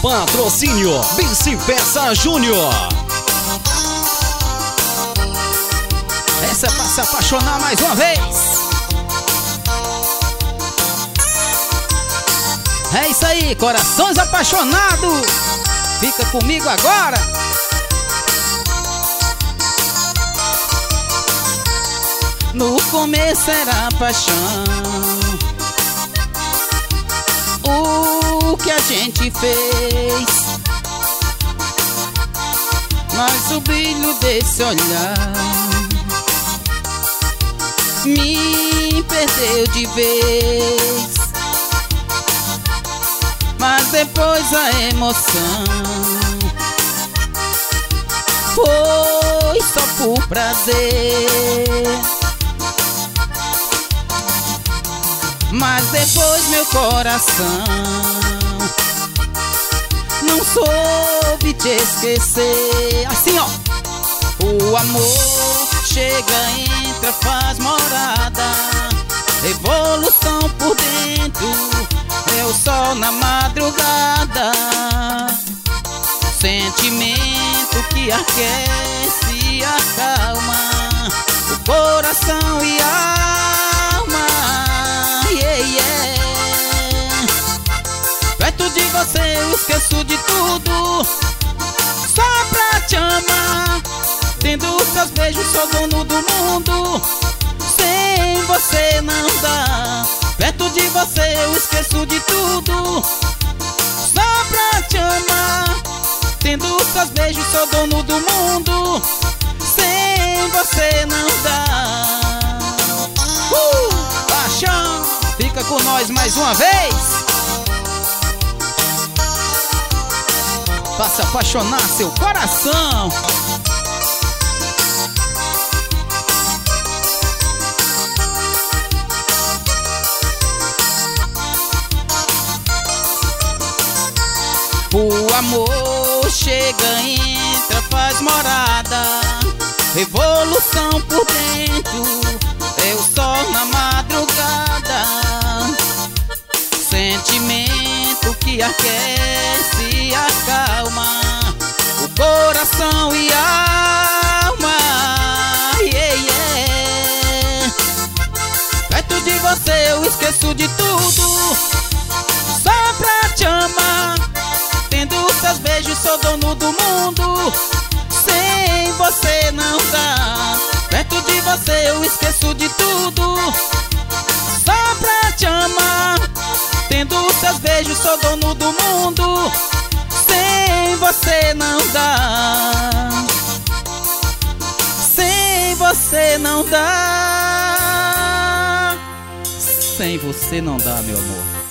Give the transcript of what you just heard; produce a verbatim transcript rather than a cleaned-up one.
Patrocínio Bicipeça Júnior. Essa é pra se apaixonar mais uma vez. É isso aí, corações apaixonados. Fica comigo agora. No começo era paixão, o que a gente fez, mas o brilho desse olhar me perdeu de vez. Mas depois a emoção foi só por prazer. Mas depois meu coração não soube te esquecer. Assim ó, o amor chega, entra, faz morada, revolução por dentro, é o sol na madrugada, sentimento que aquece e acalma o coração e a alma. Yeah, yeah. Perto de você eu esqueço de tudo, só pra te amar. Tendo seus beijos sou dono do mundo, sem você não dá. Perto de você eu esqueço de tudo, só pra te amar. Tendo seus beijos sou dono do mundo, sem você não dá. Uh, paixão, fica com nós mais uma vez. Faça apaixonar seu coração. O amor chega, entra, faz morada, revolução por dentro, é o sol na madrugada, sentimento que aquece e acalma o coração e a alma. Yeah, yeah. Perto de você eu esqueço de tudo, só pra te amar. Tendo seus beijos sou dono do mundo, sem você não dá. Perto de você eu esqueço de tudo, só pra te amar. Tendo seus beijos sou dono do mundo, sem você não dá. Sem você não dá. Sem você não dá, meu amor.